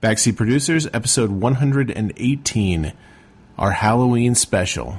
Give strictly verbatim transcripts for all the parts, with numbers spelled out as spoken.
Backseat Producers, episode one hundred eighteen, our Halloween special.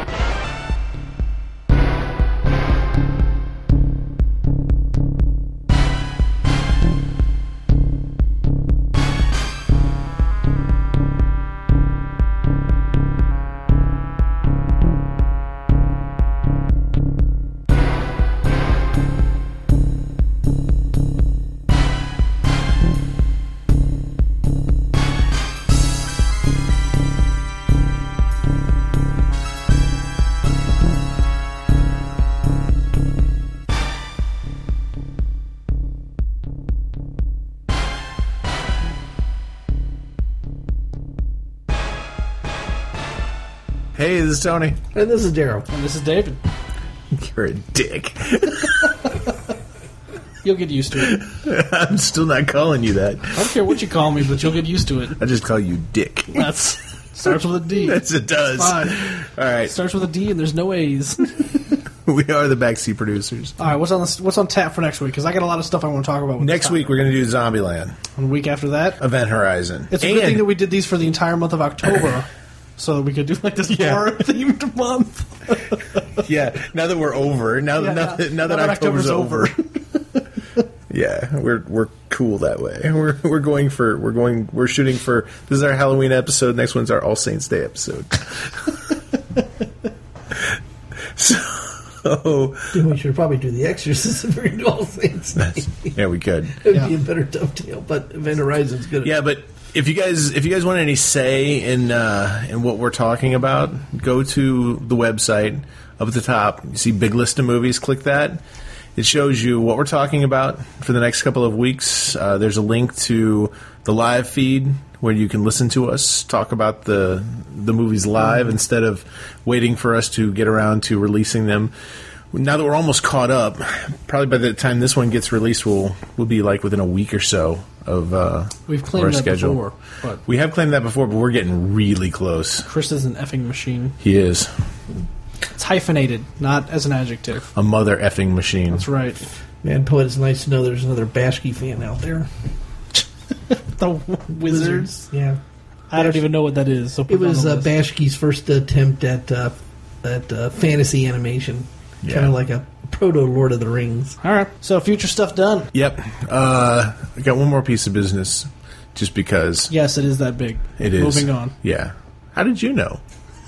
Hey, this is Tony. And this is Daryl. And this is David. You're a dick. You'll get used to it. I'm still not calling you that. I don't care what you call me, but you'll get used to it. I just call you Dick. That's starts with a D. Yes, it does. Fine. All right. Starts with a D and there's no A's. We are the Backseat Producers. All right, what's on the, what's on tap for next week? Because I got a lot of stuff I want to talk about. With Next week, we're going to do Zombieland. And the week after that? Event Horizon. It's a and good thing that we did these for the entire month of October. So that we could do like this yeah. horror-themed month. Yeah, now that we're over, now, yeah, now, now, that, now that now October's, October's over, over. Yeah, we're we're cool that way. We're we're going for we're going we're shooting for this is our Halloween episode. Next one's our All Saints Day episode. So we should probably do The Exorcist for All Saints Day. Yeah, we could. It would yeah. be a better dovetail, but Event Horizon's good. Yeah, but. If you guys if you guys want any say in uh, in what we're talking about, go to the website up at the top. You see big list of movies. Click that. It shows you what we're talking about for the next couple of weeks. Uh, there's a link to the live feed where you can listen to us talk about the the movies live mm-hmm. instead of waiting for us to get around to releasing them. Now that we're almost caught up, probably by the time this one gets released, we'll we'll be like within a week or so of uh, We've claimed our that schedule. before. But we have claimed that before, but we're getting really close. Chris is an effing machine. He is. It's hyphenated, not as an adjective. A mother effing machine. That's right. Man, poet, it's nice to know there's another Bashki fan out there. The Wizards? Yeah. I don't even know what that is. So it was uh, Bashki's first attempt at uh, at uh, fantasy animation. Yeah. Kind of like a proto Lord of the Rings. All right. So future stuff done. Yep. Uh, I got one more piece of business, just because. Yes, it is that big. It is. Moving on. Yeah. How did you know?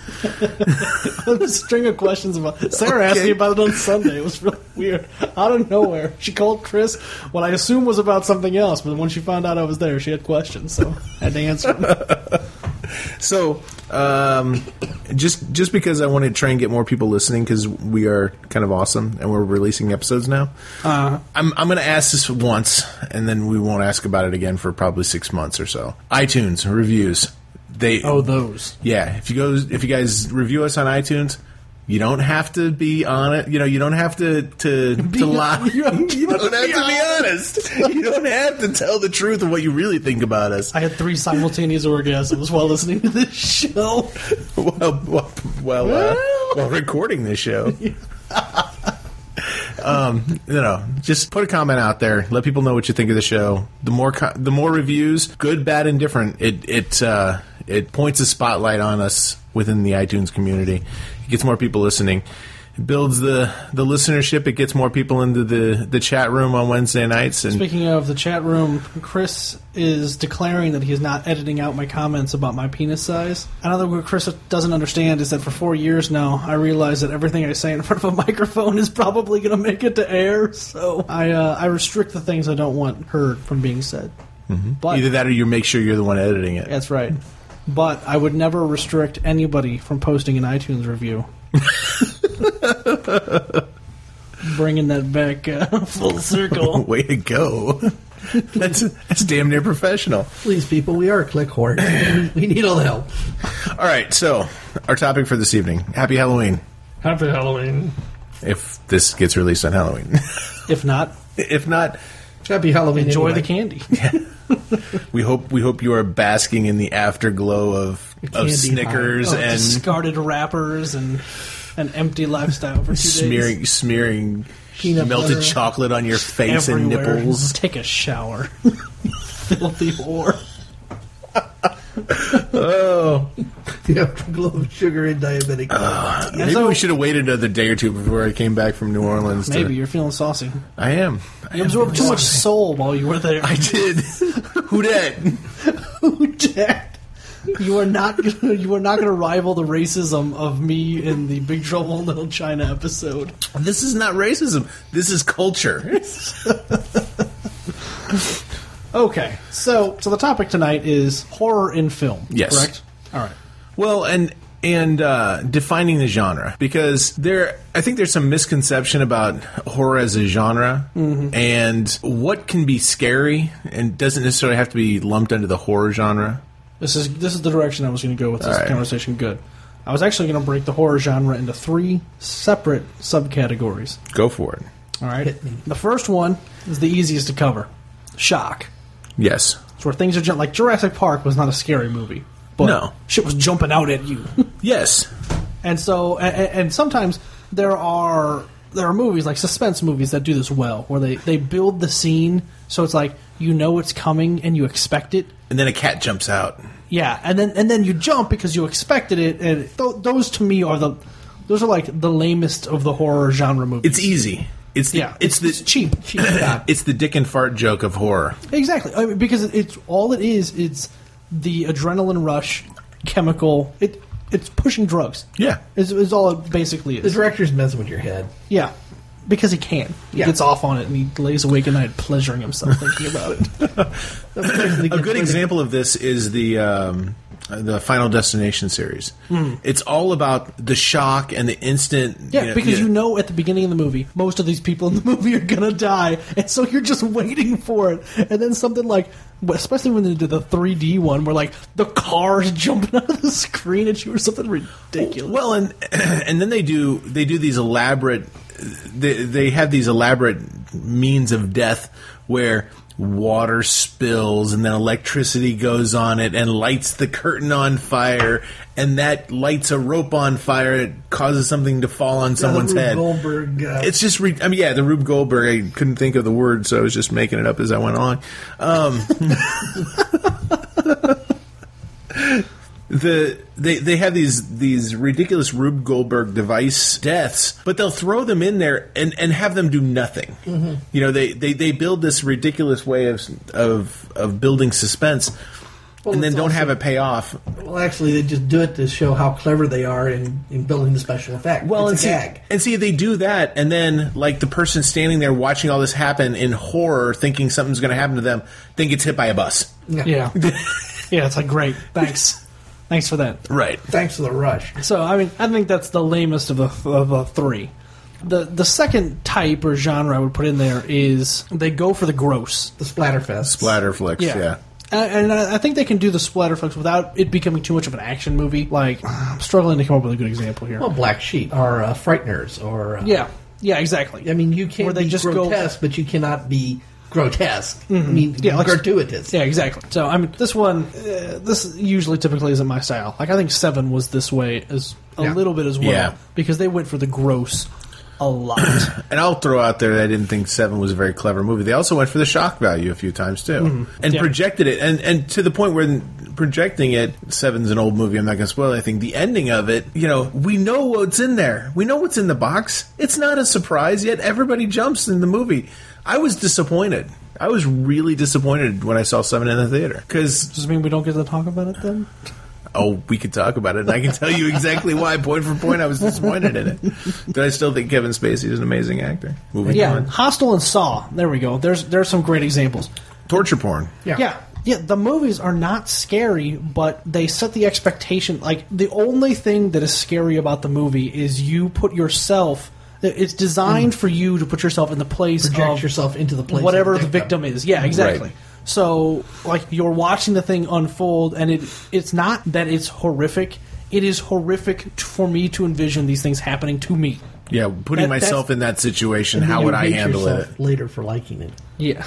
A string of questions about Sarah okay. asked me about it on Sunday. It was really weird. Out of nowhere. She called Chris what I assumed was about something else, but when she found out I was there, she had questions, so I had to answer them. So, um, just just because I want to try and get more people listening, because we are kind of awesome and we're releasing episodes now, uh, I'm I'm going to ask this once, and then we won't ask about it again for probably six months or so. iTunes reviews. They oh those yeah. If you go if you guys review us on iTunes, you don't have to be on it. You know, you don't have to to, to lie. You don't, you don't have to be honest. You don't have to tell the truth of what you really think about us. I had three simultaneous orgasms while listening to this show. While while while, uh, while recording this show. Um, you know, just put a comment out there. Let people know what you think of the show. The more, co- the more reviews, good, bad, and different. It it uh, it points a spotlight on us within the iTunes community. It gets more people listening. It builds the, the listenership. It gets more people into the, the chat room on Wednesday nights. And speaking of the chat room, Chris is declaring that he is not editing out my comments about my penis size. Another what Chris doesn't understand is that for four years now, I realize that everything I say in front of a microphone is probably going to make it to air. So I uh, I restrict the things I don't want heard from being said. Mm-hmm. But either that or you make sure you're the one editing it. That's right. But I would never restrict anybody from posting an iTunes review. Bringing that back uh, full circle. Way to go. That's that's damn near professional. Please, people, we are a click whore. We need all the help. All right, so our topic for this evening. Happy Halloween. Happy Halloween. If this gets released on Halloween. If not. If not. Happy Halloween. Enjoy anyway. the candy. Yeah. We hope we hope you are basking in the afterglow of, of Snickers oh, and discarded wrappers and an empty lifestyle for two smearing, days. Smearing Peanut melted butter chocolate on your face everywhere. and nipples. Take a shower. Filthy whore. Oh. You have a glove of sugar and diabetic. Uh, maybe so- we should have waited another day or two before I came back from New Orleans. to- Maybe you're feeling saucy. I am. I You am absorbed too feeling much saucy. soul while you were there. I did. Who dat? Dad, you are not gonna, you are not going to rival the racism of me in the Big Trouble in Little China episode. This is not racism. This is culture. Okay, so so the topic tonight is horror in film. Yes. Correct. All right. Well, and and uh, defining the genre, because there, I think there's some misconception about horror as a genre, Mm-hmm. and what can be scary and doesn't necessarily have to be lumped under the horror genre. This is this is the direction I was going to go with this All right. conversation. Good. I was actually going to break the horror genre into three separate subcategories. Go for it. All right. Hit me. The first one is the easiest to cover. Shock. Yes. It's where things are jump like Jurassic Park was not a scary movie, but No. shit was jumping out at you. Yes. And so, and, and sometimes there are there are movies like suspense movies that do this well, where they, they build the scene so it's like you know it's coming and you expect it. And then a cat jumps out. Yeah, and then and then you jump because you expected it. And th- those to me are the those are like the lamest of the horror genre movies. It's easy. It's the, Yeah, it's, it's the cheap. Cheap shot. it's the dick and fart joke of horror. Exactly, I mean, because it's all it is. It's the adrenaline rush, chemical. It it's pushing drugs. Yeah. Is, is all it basically The is. director's messing with your head. Yeah, because he can. He Yeah. gets off on it and he lays awake at night pleasuring himself thinking about it. A good example of this is the um, the Final Destination series. It's all about the shock and the instant. Yeah, you know, because yeah. you know at the beginning of the movie, most of these people in the movie are gonna die, and so you're just waiting for it. And then something like, especially when they did the three D one, where like the cars jumping out of the screen at you or something ridiculous. Well, and and then they do they do these elaborate they they have these elaborate means of death where water spills and then electricity goes on it and lights the curtain on fire, and that lights a rope on fire and it causes something to fall on someone's Rube head. Goldberg. Uh, It's just, re- I mean, yeah, the Rube Goldberg. I couldn't think of the word, so I was just making it up as I went on. Um, the they they have these these ridiculous Rube Goldberg device deaths, but they'll throw them in there and, and have them do nothing. Mm-hmm. You know, they, they, they build this ridiculous way of of of building suspense, Well, and then it's don't also- have it pay off. well, actually, they just do it to show how clever they are in, in building the special effect. Well, it's and a see, gag. and see, they do that, and then like the person standing there watching all this happen in horror, thinking something's going to happen to them, then gets hit by a bus. yeah, yeah, it's like great, thanks, thanks for that. Right. Thanks for the rush. So I mean, I think that's the lamest of the of the three. The the second type or genre I would put in there is they go for the gross. The Splatterfest. Splatter flicks. Yeah. And, and I I think they can do the splatter flicks without it becoming too much of an action movie. Like, I'm struggling to come up with a good example here. Well, Black Sheep or uh, Frighteners or uh, yeah, yeah, exactly. I mean, you can Where they be just go- grotesque, but you cannot be grotesque. I mean, Yeah, like- gratuitous. Yeah, exactly. So I mean, this one, uh, this usually typically isn't my style. Like I think Seven was this way as a Yeah. little bit as well Yeah. because they went for the gross a lot. And I'll throw out there that I didn't think Seven was a very clever movie. They also went for the shock value a few times too, and Yeah. projected it, and and to the point where projecting it. Seven's an old movie. I'm not going to spoil anything. The ending of it, you know, we know what's in there. We know what's in the box. It's not a surprise yet. Everybody jumps in the movie. I was disappointed. I was really disappointed when I saw Seven in the theater because Does it mean we don't get to talk about it then? oh, we could talk about it, and I can tell you exactly why, point for point, I was disappointed in it. But I still think Kevin Spacey is an amazing actor. Moving Yeah, on. Hostel and Saw. There we go. There's there's some great examples. Torture porn. Yeah. Yeah. Yeah, the movies are not scary, but they set the expectation. Like, the only thing that is scary about the movie is you put yourself. It's designed for you to put yourself in the place Project of yourself into the place whatever of the the victim victim. is. Yeah, exactly. Right. So, like, you're watching the thing unfold, and it it's not that it's horrific. It is horrific t- for me to envision these things happening to me. Yeah, putting That- that's- myself in that situation, And then how you would I hate handle it? yourself later for liking it. Yeah.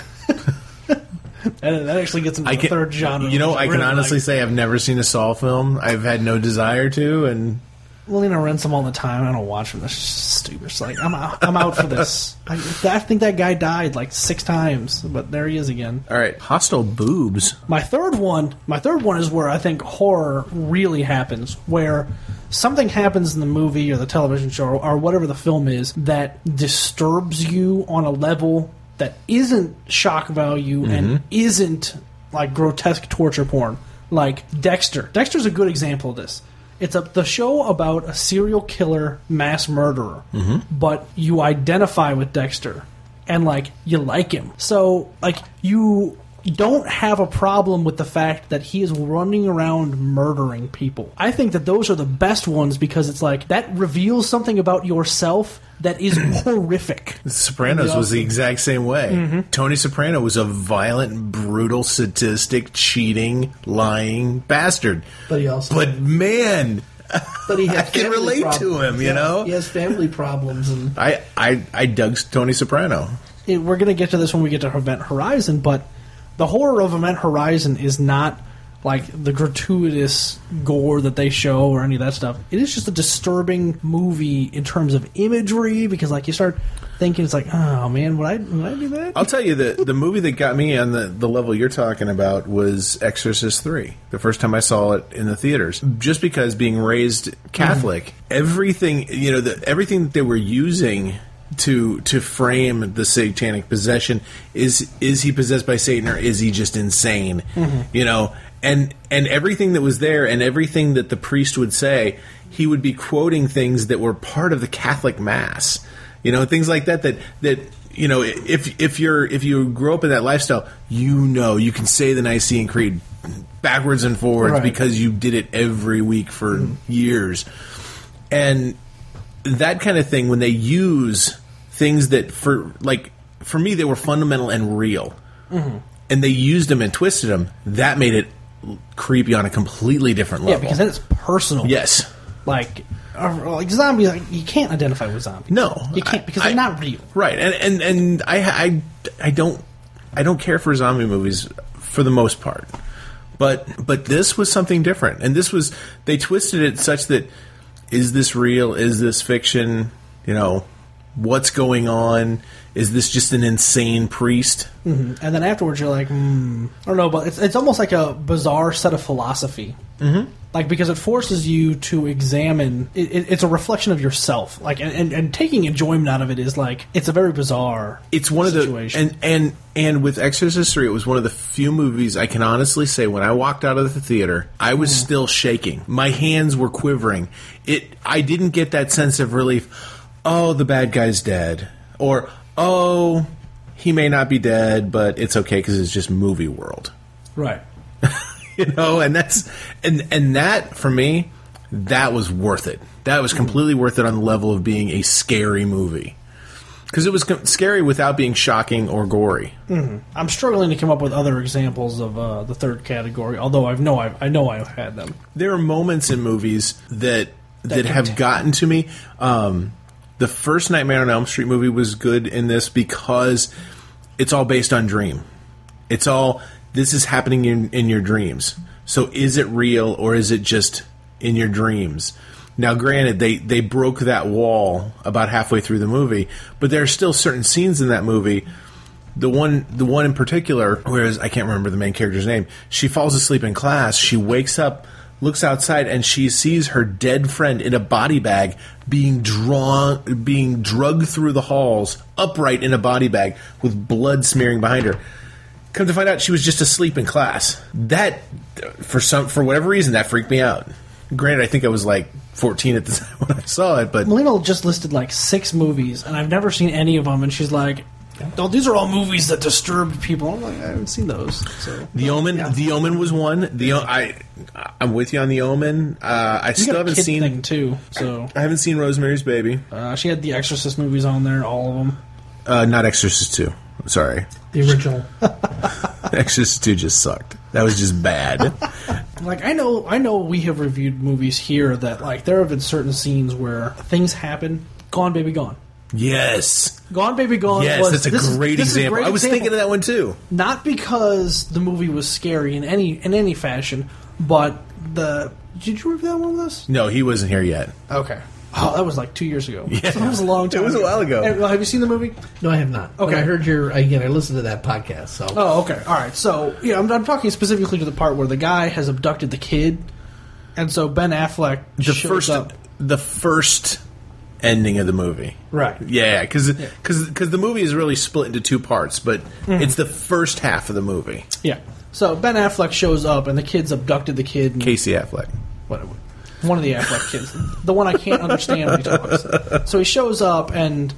And that actually gets into I the can, third genre. you know, which I can really honestly like. say I've never seen a Saw film. I've had no desire to, and Melina rents them all the time. I don't watch them. That's just stupid. It's like, I'm out, I'm out for this. I, I think that guy died like six times, but there he is again. All right, hostile boobs. My third one, my third one is where I think horror really happens, where something happens in the movie or the television show or, or whatever the film is that disturbs you on a level that isn't shock value mm-hmm. and isn't like grotesque torture porn. Like Dexter. Dexter's a good example of this. It's a, the show about a serial killer mass murderer, mm-hmm. but you identify with Dexter and like you like him. So like you don't have a problem with the fact that he is running around murdering people. I think that those are the best ones because it's like that reveals something about yourself that is horrific. The Sopranos was the exact same way. Mm-hmm. Tony Soprano was a violent, brutal, sadistic, cheating, lying bastard. But he also, but man, but he has I can relate problems. to him. You yeah, know, he has family problems, and I, I, I dug Tony Soprano. It, we're going to get to this when we get to Event Horizon, but the horror of Event Horizon is not like the gratuitous gore that they show or any of that stuff. It is just a disturbing movie in terms of imagery because, like, you start thinking, it's like, oh man, would I would I do that? I'll tell you the the movie that got me on the, the level you're talking about was Exorcist three. The first time I saw it in the theaters, just because being raised Catholic, mm-hmm. everything you know, the, everything that they were using to to frame the satanic possession is is he possessed by Satan or is he just insane? Mm-hmm. You know. And and everything that was there and everything that the priest would say, he would be quoting things that were part of the Catholic Mass. You know, things like that that, that you know, if if you're if you grew up in that lifestyle, you know you can say the Nicene Creed backwards and forwards right. because you did it every week for mm-hmm. years. And that kind of thing, when they use things that for like for me they were fundamental and real. Mm-hmm. And they used them and twisted them, that made it creepy on a completely different level. Yeah, because then it's personal. Yes. Like, uh, like zombies, like, you can't identify with zombies. No. You can't, because I, they're not real. Right. And and, and I, I, I don't I don't care for zombie movies for the most part. But but this was something different. And this was, they twisted it such that, is this real? Is this fiction? You know, what's going on? Is this just an insane priest? Mm-hmm. And then afterwards, you're like, hmm, I don't know, but it's it's almost like a bizarre set of philosophy. Mm-hmm. Like, because it forces you to examine. It, it, it's a reflection of yourself. Like, and, and, and taking enjoyment out of it is like, it's a very bizarre. It's one situation. of the and and and with Exorcist three, it was one of the few movies I can honestly say when I walked out of the theater, I was mm. still shaking. My hands were quivering. It. I didn't get that sense of relief. Oh, the bad guy's dead, or oh, he may not be dead, but it's okay because it's just movie world. Right. You know, and that's and and that for me, that was worth it. That was completely worth it on the level of being a scary movie. Because it was co- scary without being shocking or gory. Mm-hmm. I'm struggling to come up with other examples of uh, the third category, although I know I've, I know I've had them. There are moments in movies that that, that have t- gotten to me. Um, the first Nightmare on Elm Street movie was good in this because it's all based on dream. It's all, this is happening in, in your dreams. So is it real or is it just in your dreams? Now, granted, they, they broke that wall about halfway through the movie, but there are still certain scenes in that movie. The one the one in particular, whereas I can't remember the main character's name, she falls asleep in class, she wakes up, looks outside, and she sees her dead friend in a body bag being drawn, being drugged through the halls, upright in a body bag, with blood smearing behind her. Come to find out, she was just asleep in class. That, for some for whatever reason, that freaked me out. Granted, I think I was like fourteen at the time when I saw it, but Melina just listed like six movies, and I've never seen any of them. And she's like, "Oh, these are all movies that disturbed people." I'm like, I haven't seen those. So The Omen, yeah. The Omen was one. The o- I, I'm with you on The Omen. Uh, I you still got a haven't kid seen thing too. So I haven't seen Rosemary's Baby. Uh, she had the Exorcist movies on there, all of them. Uh, not Exorcist two. Sorry, the original. Exorcist two just sucked. That was just bad. Like, I know I know we have reviewed movies here that, like, there have been certain scenes where things happen. Gone Baby Gone. Yes. Gone Baby Gone yes, was... that's a this great is, this example. Is a great I was example. thinking of that one, too. Not because the movie was scary in any in any fashion, but the Did you review that one with us? No, he wasn't here yet. Okay. Oh, that was like two years ago. Yeah. So that was a long time It was a while ago. Hey, well, have you seen the movie? No, I have not. Okay. But I heard your, again, I listened to that podcast, so. Oh, okay. All right. So, yeah, I'm, I'm talking specifically to the part where the guy has abducted the kid, and so Ben Affleck The shows first, up. the first ending of the movie. Right. Yeah, because Yeah. because the movie is really split into two parts, but it's the first half of the movie. Yeah. So Ben Affleck shows up, and the kid's abducted the kid. And, Casey Affleck. whatever. One of the Affleck kids. The one I can't understand when he talks. So he shows up, and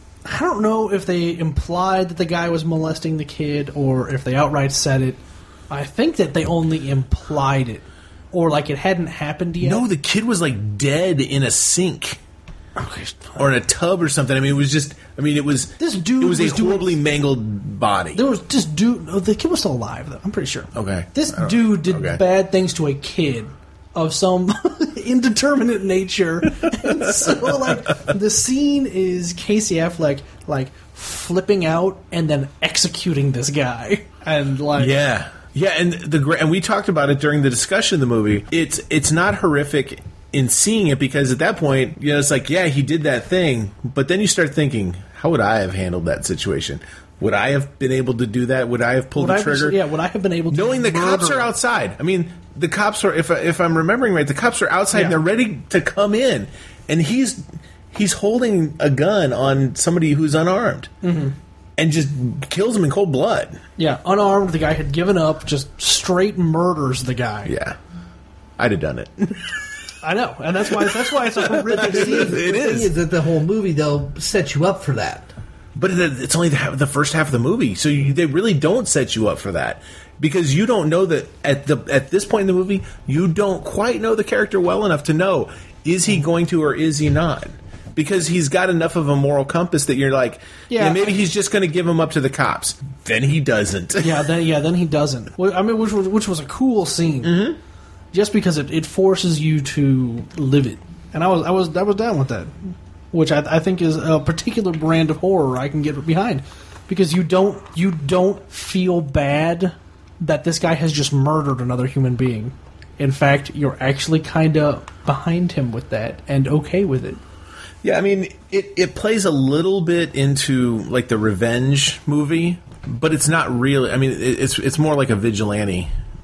I don't know if they implied that the guy was molesting the kid or if they outright said it. I think that they only implied it. Or like it hadn't happened yet. No, the kid was like dead in a sink. Okay. Or in a tub or something. I mean, it was just. I mean, it was. This dude It was, was a doing- horribly mangled body. There was this dude. Oh, the kid was still alive, though. I'm pretty sure. Okay. This I don't- dude did okay. bad things to a kid of some indeterminate nature. And so, like, the scene is Casey Affleck, like, flipping out and then executing this guy. And, like. Yeah, yeah, and the gra- and we talked about it during the discussion of the movie. It's it's not horrific in seeing it because at that point, you know, it's like, yeah, he did that thing, but then you start thinking, how would I have handled that situation? Would I have been able to do that? Would I have pulled Would the I have- trigger? yeah, would I have been able to Knowing the cops murder- are outside. I mean, the cops are. If I- if I'm remembering right, the cops are outside Yeah. and they're ready to come in, and he's he's holding a gun on somebody who's unarmed, mm-hmm. and just kills him in cold blood. Yeah, unarmed, the guy had given up, just straight murders the guy. Yeah, I'd have done it. I know, and that's why that's why it's a horrific scene. It The thing is. is that the whole movie, though, sets you up for that. But it- it's only the, half- the first half of the movie, so you, they really don't set you up for that because you don't know that at the at this point in the movie, you don't quite know the character well enough to know is he going to or is he not. Because he's got enough of a moral compass that you're like, yeah, Yeah. maybe he's just going to give him up to the cops. Then he doesn't. Yeah, then yeah, then he doesn't. Well, I mean, which was which was a cool scene, mm-hmm. just because it, it forces you to live it, and I was I was I was down with that, which I, I think is a particular brand of horror I can get behind, because you don't you don't feel bad that this guy has just murdered another human being. In fact, you're actually kind of behind him with that and okay with it. Yeah, I mean, it, it plays a little bit into like the revenge movie, but it's not really. I mean, it, it's it's more like a vigilante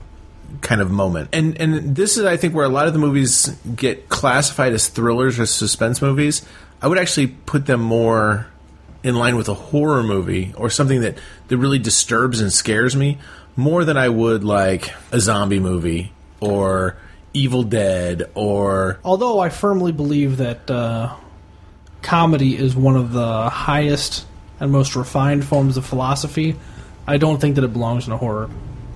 kind of moment. And and this is, I think, where a lot of the movies get classified as thrillers or suspense movies. I would actually put them more in line with a horror movie or something that, that really disturbs and scares me more than I would like a zombie movie or Evil Dead or... Although I firmly believe that uh, comedy is one of the highest and most refined forms of philosophy, I don't think that it belongs in a horror.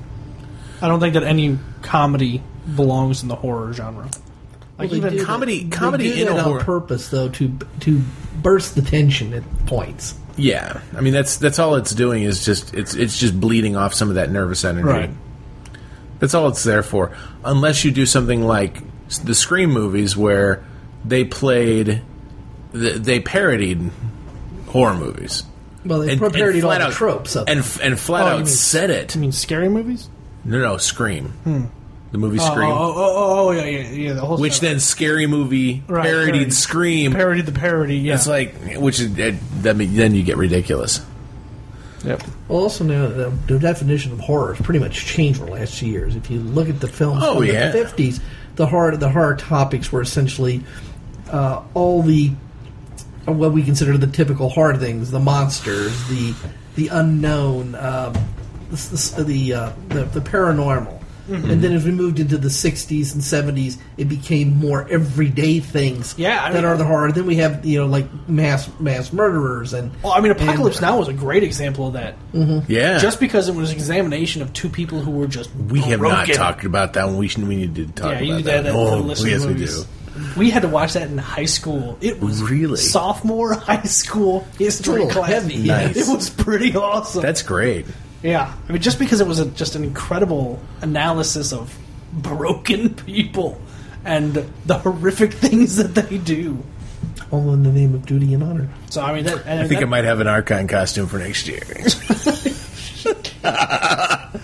I don't think that any comedy belongs in the horror genre. Like Well, they even do comedy- that- comedy they do in a that horror- on purpose, though, to to burst the tension at points. Yeah, I mean that's that's all it's doing is just it's it's just bleeding off some of that nervous energy. Right. That's all it's there for. Unless you do something like the Scream movies where they played, they parodied horror movies. Well, they parodied all flat the out- tropes of and them. and flat Oh, you out mean- said it. I mean, scary movies. No, no, Scream. The movie Oh, Scream, oh, oh, oh, oh, yeah, yeah, yeah. The whole which stuff. then Scary Movie Right, parodied parodied. Scream. parodied the parody. Yeah. It's like, which is it, that mean, then you get ridiculous. Yep. Well, also now the, the definition of horror has pretty much changed in the last few years. If you look at the films Oh, from yeah. the fifties, the horror the horror topics were essentially uh, all the uh, what we consider the typical horror things: the monsters, the the unknown, um, the the, the, uh, the the paranormal. Mm-hmm. And then as we moved into the sixties and seventies, it became more everyday things Yeah, I that mean- are the horror. Then we have, you know, like mass mass murderers and Well, I mean, Apocalypse and- Now was a great example of that. Yeah, Just because it was an examination of two people who were just we have not broken. talked about that one. We should, we need to talk Yeah, about you did that. that Oh, for listening yes, we movies. do. We had to watch that in high school. It was Really? sophomore high school history It's a little class. heavy, Nice. It was pretty awesome. That's great. yeah, I mean, just because it was a, just an incredible analysis of broken people and the horrific things that they do. all in the name of duty and honor. So I mean, that, and I think that, I might have an Archon costume for next year.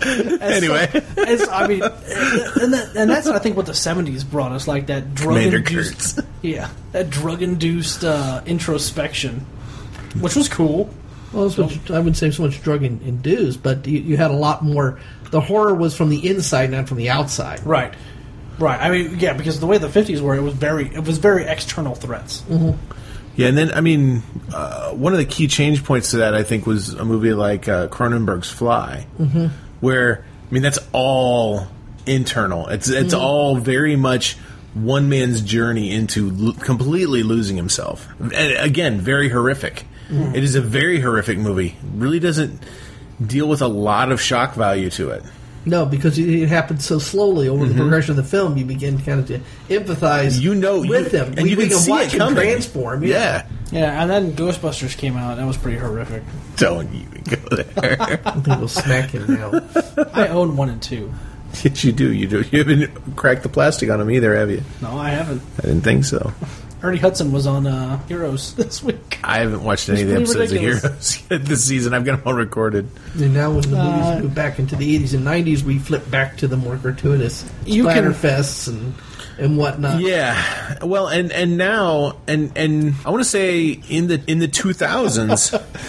Anyway. So, it's, I mean, and, that, and that's I think what the seventies brought us, like that drug-induced, yeah, that drug-induced uh, introspection, which was cool. Well, so, much, I wouldn't say so much drug in, induced, but you, you had a lot more. The horror was from the inside, not from the outside. Right, right. I mean, yeah, because the way the fifties were, it was very, it was very external threats. Mm-hmm. Yeah, and then I mean, uh, one of the key change points to that I think was a movie like uh, Cronenberg's Fly, mm-hmm. where I mean that's all internal. It's it's mm-hmm. all very much one man's journey into lo- completely losing himself. And again, very horrific. Mm-hmm. It is a very horrific movie. Really doesn't deal with a lot of shock value to it. No, because it, it happened so slowly over mm-hmm. the progression of the film. You begin kind of to empathize, you know, with you, him, and we, you we can, can see watch it him transform. Yeah. yeah, yeah, and then Ghostbusters came out. That was pretty horrific. Don't even go there. I think we'll smack him now. I own one and two. Yes, you do. You do. You haven't cracked the plastic on them either, have you? No, I haven't. I didn't think so. Ernie Hudson was on uh, Heroes this week. I haven't watched any of the episodes ridiculous. of Heroes yet this season. I've got them all recorded. And now when the movies uh, move back into the eighties and nineties, we flip back to the more gratuitous splatterfests and and whatnot. Yeah. Well, and, and now, and and I want to say in the in the two thousands...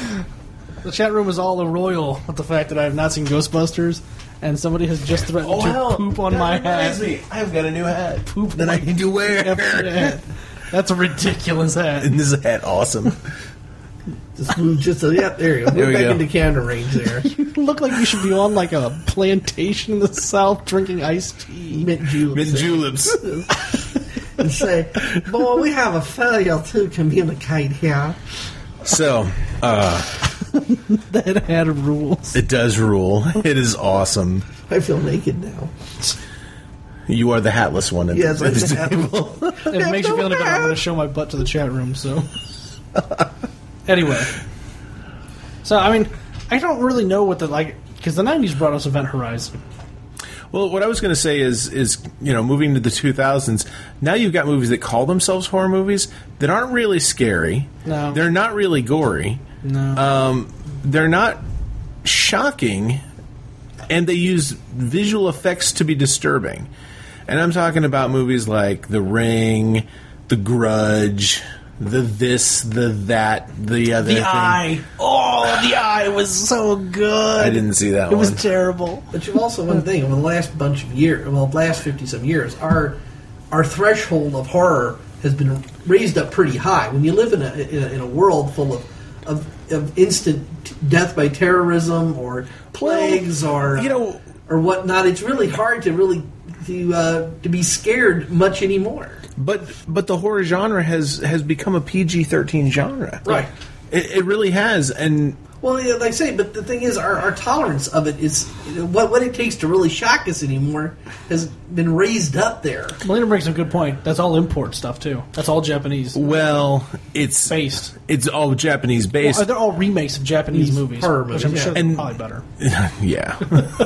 The chat room is all royal with the fact that I have not seen Ghostbusters, and somebody has just threatened oh, to hell, poop on my hat. Me. I've got a new hat. Poop that I need to wear. That's a ridiculous hat. Isn't this hat awesome? Just move just a, yeah, there you go. We're back go. into camera range there. You look like you should be on like a plantation in the South drinking iced tea. Mint juleps. Mint juleps. And say, boy, we have a failure to communicate here. So, uh... that hat rules. It does rule. It is awesome. I feel naked now. You are the hatless one at yes, the, the table. If it makes you feel any better, I'm going to show my butt to the chat room, so... Anyway. So, I mean, I don't really know what the, like... Because the nineties brought us Event Horizon. Well, what I was going to say is, is, you know, moving to the two thousands, now you've got movies that call themselves horror movies that aren't really scary. No. They're not really gory. No. Um, they're not shocking, and they use visual effects to be disturbing. And I'm talking about movies like The Ring, The Grudge, the this, the that, the other the thing. Eye. Oh, The Eye was so good. I didn't see that it one. It was terrible. But you've also one thing over the last bunch of years, well, last fifty some years, our our threshold of horror has been raised up pretty high. When you live in a in a, in a world full of, of of instant death by terrorism or plagues well, or you know or whatnot, it's really hard to really to uh, to be scared much anymore. But but the horror genre has, has become a P G thirteen genre. Right. It, it really has. And well, yeah, like I say, but the thing is, our, our tolerance of it is what what it takes to really shock us anymore has been raised up there. Melina brings a good point. That's all import stuff too. That's all Japanese. Well, it's based. It's all Japanese based. Well, they're all remakes of Japanese These movies, horror which I'm movies, sure yeah. are And- probably better. Yeah.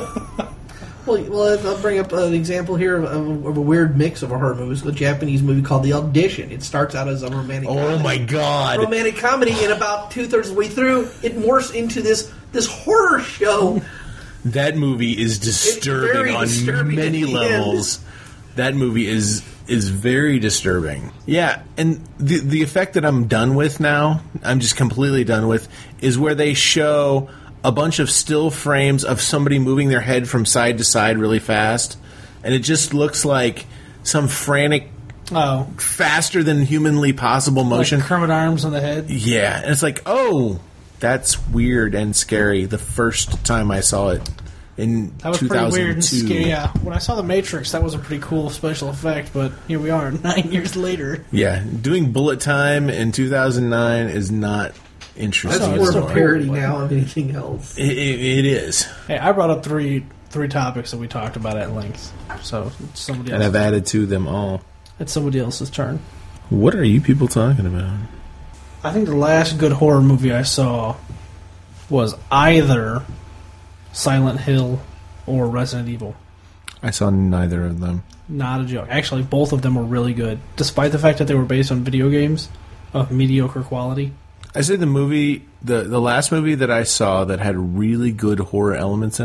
Well, well, I'll bring up an example here of, of a weird mix of a horror movie. It's a Japanese movie called The Audition. It starts out as a romantic Oh comedy. my God. romantic comedy, and about two-thirds of the way through, it morphs into this this horror show. That movie is disturbing very on disturbing many at the levels. That movie is is very disturbing. Yeah, and the the effect that I'm done with now, I'm just completely done with, is where they show a bunch of still frames of somebody moving their head from side to side really fast, and it just looks like some frantic, Oh, faster than humanly possible motion. like Kermit arms on the head. Yeah, and it's like, oh, that's weird and scary. The first time I saw it in That was two pretty thousand two. weird and scary. Yeah, when I saw The Matrix, that was a pretty cool special effect. But here we are, nine years later. Yeah, doing bullet time in two thousand nine is not interesting. That's So more it's of a still parody cool, now of anything else. It, it, it is, Hey, I brought up three three topics that we talked about at length. So it's somebody and else. I've added to them all. It's somebody else's turn. What are you people talking about? I think the last good horror movie I saw was either Silent Hill or Resident Evil. I saw neither of them. Not a joke. Actually, both of them were really good, despite the fact that they were based on video games of mediocre quality. I say the movie, the the last movie that I saw that had really good horror elements in it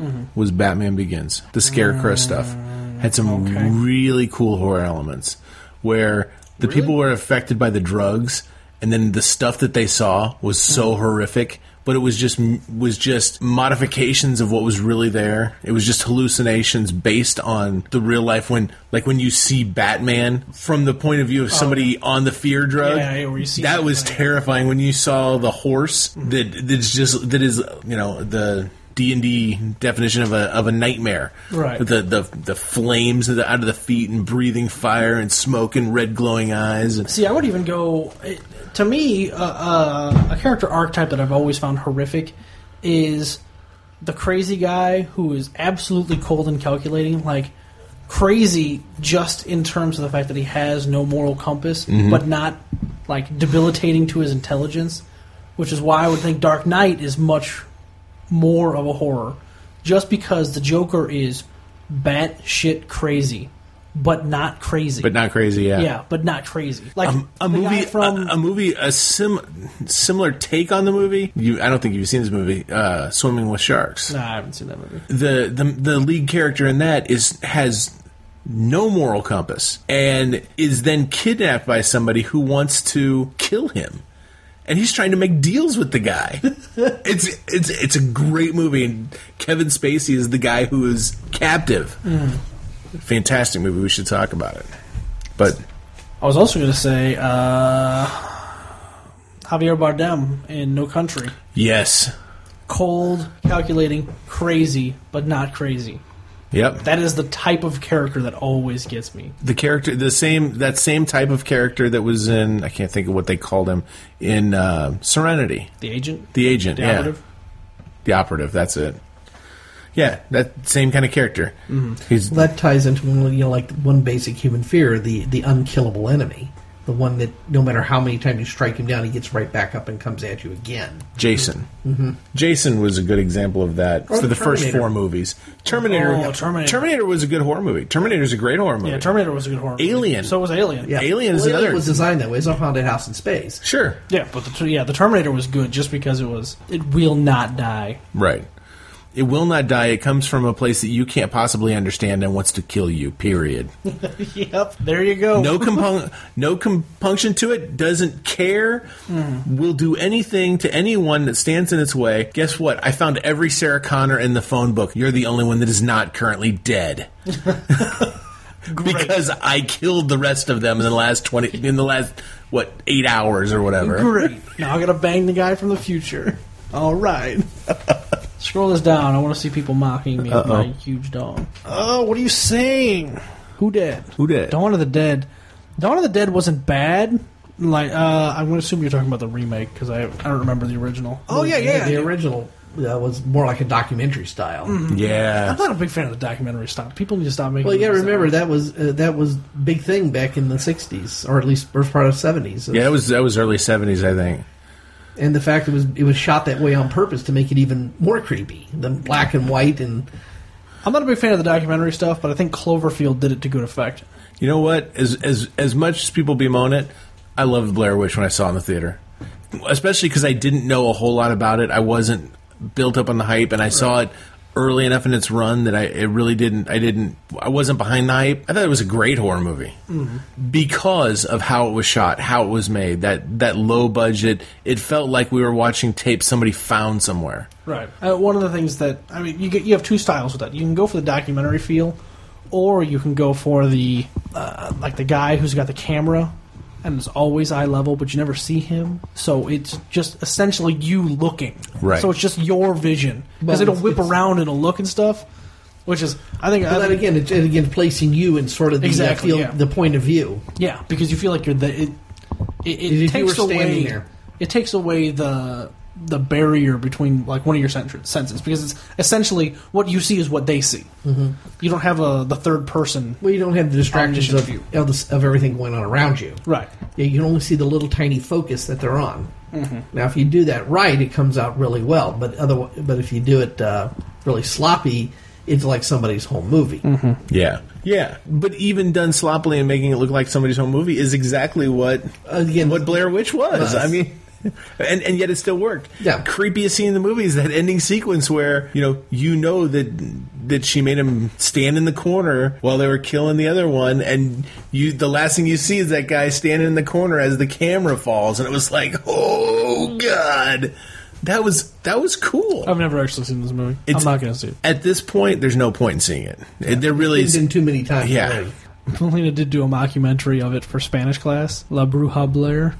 mm-hmm. was Batman Begins. The Scarecrow mm, stuff had some okay. really cool horror elements where the really? people were affected by the drugs, and then the stuff that they saw was so mm. horrific. But it was just was just modifications of what was really there. It was just hallucinations based on the real life. When, like, when you see Batman from the point of view of somebody oh. on the fear drug, yeah, yeah, where you see that was terrifying. When you saw the horse, mm-hmm. that that's just that is you know the D and D definition of a of a nightmare. Right. The the the flames out of the feet and breathing fire and smoke and red glowing eyes. And, see, I would even go. To me, uh, uh, a character archetype that I've always found horrific is the crazy guy who is absolutely cold and calculating, like crazy just in terms of the fact that he has no moral compass, mm-hmm. but not like debilitating to his intelligence, which is why I would think Dark Knight is much more of a horror, just because the Joker is batshit crazy. But not crazy. But not crazy, yeah. Yeah, but not crazy. Like um, a movie from a, a movie, a sim, similar take on the movie. You, I don't think you've seen this movie, uh, Swimming with Sharks. No, I haven't seen that movie. The, the the lead character in that is has no moral compass and is then kidnapped by somebody who wants to kill him. And he's trying to make deals with the guy. it's it's it's a great movie, and Kevin Spacey is the guy who is captive. Mm. Fantastic movie. We should talk about it. But I was also going to say uh, Javier Bardem in No Country. Yes. Cold, calculating, crazy, but not crazy. Yep. That is the type of character that always gets me. The character, the same, that same type of character that was in, I can't think of what they called him, in uh, Serenity. The agent? The agent, the yeah. Operative? The operative, that's it. Yeah, that same kind of character. Mm-hmm. He's, well, that ties into you know like one basic human fear, the the unkillable enemy, the one that no matter how many times you strike him down, he gets right back up and comes at you again. Jason. Mm-hmm. Jason was a good example of that or for the, the first four movies. Terminator. Oh, Terminator. Terminator was a good horror movie. Terminator's a great horror movie. Yeah, Terminator was a good horror movie. Alien. So was Alien. Yeah. Alien well, is another. Alien was designed that way. It's a haunted house in space. Sure. Yeah, but the, yeah, the Terminator was good just because it was it will not die. Right. It will not die. It comes from a place that you can't possibly understand and wants to kill you, period. Yep, there you go. No compun- no compunction to it, doesn't care, mm. will do anything to anyone that stands in its way. Guess what? I found every Sarah Connor in the phone book. You're the only one that is not currently dead. Because I killed the rest of them in the last twenty in the last what, eight hours or whatever. Great. Now I gotta bang the guy from the future. All right. Scroll this down. I want to see people mocking me Uh-oh. with my huge dog. Oh, what are you saying? Who dead? Who dead? Dawn of the Dead. Dawn of the Dead wasn't bad. Like, uh, I'm going to assume you're talking about the remake because I I don't remember the original. Oh yeah, yeah. The original uh, was more like a documentary style. Mm-hmm. Yeah, I'm not a big fan of the documentary style. People need to stop making. Well, yeah. Remember that was uh, that was big thing back in the sixties, or at least first part of the seventies. Yeah, it was that was early seventies, I think. And the fact it was it was shot that way on purpose to make it even more creepy than black and white. And I'm not a big fan of the documentary stuff, but I think Cloverfield did it to good effect. You know what? As as as much as people bemoan it, I loved Blair Witch when I saw it in the theater, especially because I didn't know a whole lot about it. I wasn't built up on the hype, and I right. saw it early enough in its run that I it really didn't. I didn't. I wasn't behind the hype. I thought it was a great horror movie mm-hmm. because of how it was shot, how it was made. That that low budget. It felt like we were watching tape somebody found somewhere. Right. Uh, one of the things that I mean, you get you have two styles with that. You can go for the documentary feel, or you can go for the uh, like the guy who's got the camera and it's always eye level, but you never see him. So it's just essentially you looking. Right. So it's just your vision because it'll whip around and it'll look and stuff. Which is, I think, well, I think again, it's again placing you in sort of the exactly, uh, feel, yeah. the point of view. Yeah, because you feel like you're the. It, it, it takes away. There. It takes away the the barrier between like one of your senses because it's essentially what you see is what they see. Mm-hmm. You don't have a the third person. Well, you don't have the distractions of, view. of, the, of everything going on around you. Right. Yeah, you can only see the little tiny focus that they're on. Mm-hmm. Now, if you do that right, it comes out really well. But other, but if you do it uh, really sloppy, it's like somebody's home movie. Mm-hmm. Yeah. Yeah, but even done sloppily and making it look like somebody's home movie is exactly what again what Blair Witch was. was. I mean, and and yet it still worked. Yeah. Creepiest scene in the movie is that ending sequence where you know you know that that she made him stand in the corner while they were killing the other one, and you the last thing you see is that guy standing in the corner as the camera falls, and it was like, oh god, that was that was cool. I've never actually seen this movie. It's- I'm not going to see it. At this point, there's no point in seeing it. It- There really It's is. been too many times Yeah. already. Melina did do a mockumentary of it for Spanish class, La Bruja Blair.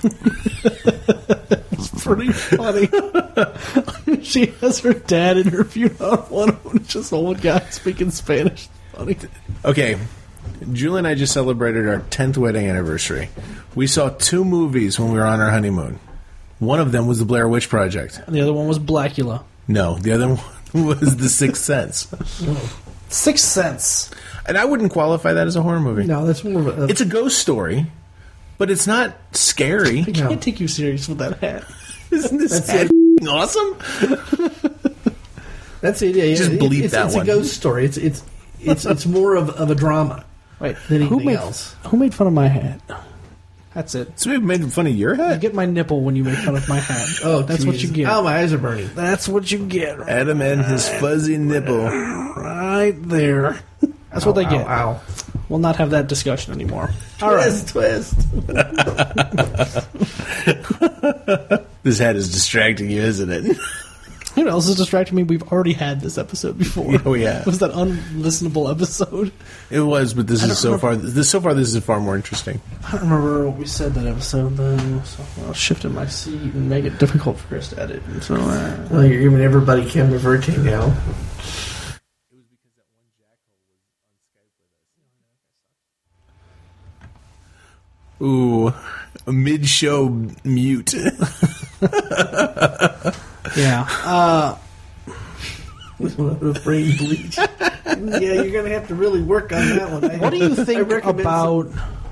It's pretty funny. She has her dad interviewed on one of them. It's just old guy speaking Spanish. Funny. Okay, Julie and I just celebrated our tenth wedding anniversary. We saw two movies when we were on our honeymoon. One of them was the Blair Witch Project. And the other one was Blackula. No, the other one was The Sixth Sense. Sixth Sense. And I wouldn't qualify that as a horror movie. No, that's more of a. It's a ghost story, but it's not scary. I can't take you serious with that hat. Isn't this That's hat it. awesome? That's it. Yeah, yeah. Just It- bleep it's, that it's one. a ghost story. It's it's it's it's more of, of a drama Wait, than who anything made, else. who made fun of my hat? That's it. So we made fun of your You hat? get my nipple when you make fun of my hat. Oh, that's what you Jesus. get. Oh, my eyes are burning. That's what you get. Adam and his fuzzy nipple. Right there. That's what they Ow, get. Ow, ow. We'll not have that discussion anymore. All right. Twist, twist. This hat is distracting you, isn't it? You know, else is distracting me. We've already had this episode before. Yeah, we have. It was that unlistenable episode. It was, but this I is don't so remember- far. This so far, this is far more interesting. I don't remember what we said that episode, though. So I'll shift in my seat and make it difficult for Chris to edit. And so, uh, Well, you're giving everybody Camera Verte now. Ooh, a mid-show mute. yeah. Uh, With brain bleach. Yeah, you're going to have to really work on that one. I- what do you I think recommend about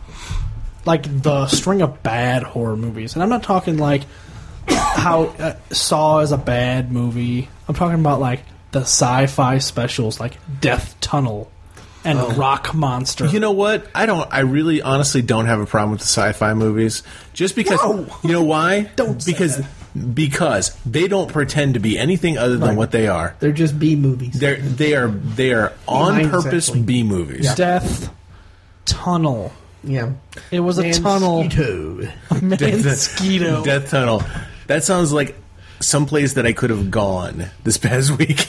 like the string of bad horror movies? And I'm not talking like how uh, Saw is a bad movie. I'm talking about like the sci-fi specials like Death Tunnel and Rock Monster. You know what? I don't. I really, honestly, don't have a problem with the sci-fi movies. Just because, No. you know why? Don't say because that. because they don't pretend to be anything other than Right. what they are. They're just B movies. They're they are they are on Mine purpose exactly. B movies. Death Tunnel. yeah. It was a tunnel. Mosquito. Mosquito. Death Tunnel. That sounds like someplace that I could have gone this past week.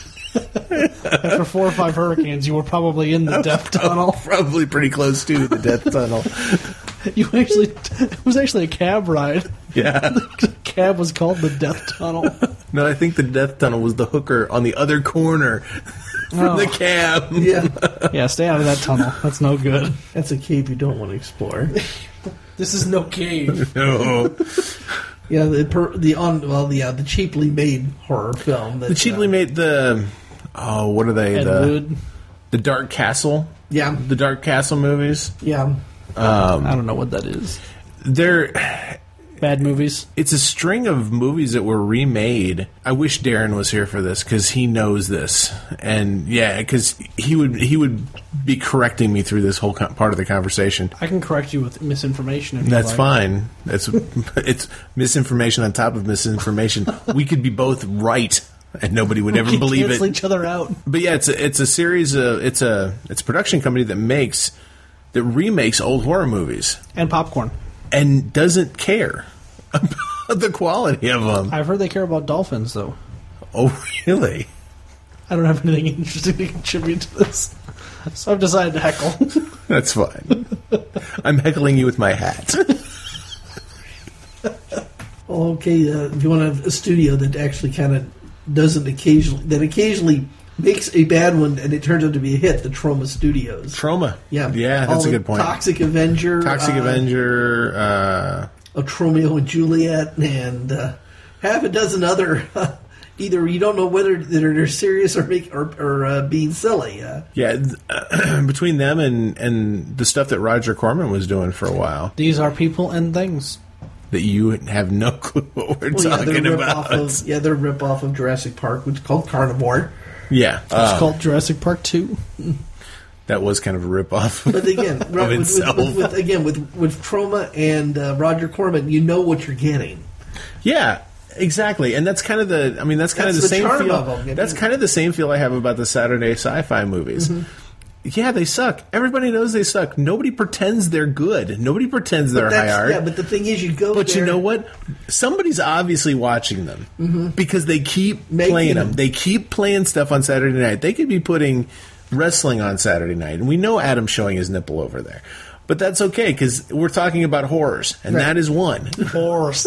After four or five hurricanes, you were probably in the Death Tunnel. Probably pretty close to the Death Tunnel. You actually, it was actually a cab ride. Yeah. The cab was called the Death Tunnel. No, I think the Death Tunnel was the hooker on the other corner from Oh. the cab. Yeah. Yeah, stay out of that tunnel. That's no good. That's a cave you don't want to explore. This is no cave. No. Yeah, the per, the on well the uh, the cheaply made horror film. That, The cheaply uh, made the oh, what are they? Ed the Wood. the Dark Castle. Yeah, The Dark Castle movies. yeah. I don't know what that is. They're Bad movies. it's a string of movies that were remade. I wish Darren was here for this because he knows this, and yeah, because he would he would be correcting me through this whole co- part of the conversation. I can correct you with misinformation if you That's like. fine. That's it's misinformation on top of misinformation. We could be both right, and nobody would ever We believe cancel it. each other out. But yeah, it's a, it's a series of it's a it's a production company that makes that remakes old horror movies And popcorn. and doesn't care about the quality of them. I've heard they care about dolphins, though. Oh, really? I don't have anything interesting to contribute to this. So I've decided to heckle. That's fine. I'm heckling you with my hat. Well, okay, uh, if you want to have a studio that actually kind of doesn't occasionally that occasionally makes a bad one and it turns out to be a hit, the Troma Studios. Trauma. Yeah, Yeah, All that's a the good point. Toxic Avenger, Toxic uh, Avenger. Uh, of Tromeo and Juliet, and uh, half a dozen other. Uh, either you don't know whether they're, they're serious or make or, or uh, being silly. Uh, yeah, th- between them and, and the stuff that Roger Corman was doing for a while, These are people and things. that you have no clue what we're well, yeah, talking they're about. rip off of yeah, they're rip off of Jurassic Park, which is called Carnivore. Yeah, It's uh, called Jurassic Park two. that was kind of a rip-off. But again, right, with, with, itself. with, with again with with Troma and uh, Roger Corman, you know what you're getting. Yeah, exactly. And that's kind of the. I mean, that's kind That's of the, the same charm feel. of them. I mean- That's kind of the same feel I have about the Saturday sci-fi movies. Mm-hmm. Yeah, they suck. Everybody knows they suck. Nobody pretends they're good. Nobody pretends they're high That's, art. yeah, but the thing is, you go But there, you know what? Somebody's obviously watching them Mm-hmm. because they keep Making playing them. them. They keep playing stuff on Saturday night. They could be putting wrestling on Saturday night, and we know Adam's showing his nipple over there. But that's okay because we're talking about horrors, and Right. that is one. Horse.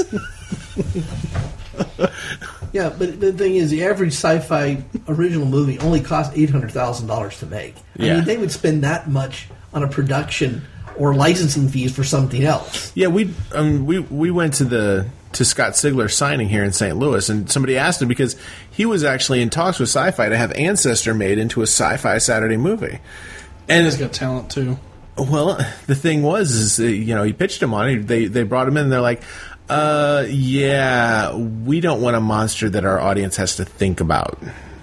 Yeah, but the thing is, the average sci-fi original movie only costs eight hundred thousand dollars to make. I Yeah. mean, they would spend that much on a production or licensing fees for something else. Yeah, we um, we we went to the to Scott Sigler signing here in Saint Louis, and somebody asked him because he was actually in talks with Sci-Fi to have Ancestor made into a sci-fi Saturday movie. And He's got talent too. well, the thing was, is uh, you know, he pitched him on it. They they brought him in. And they're like, uh, yeah, we don't want a monster that our audience has to think about.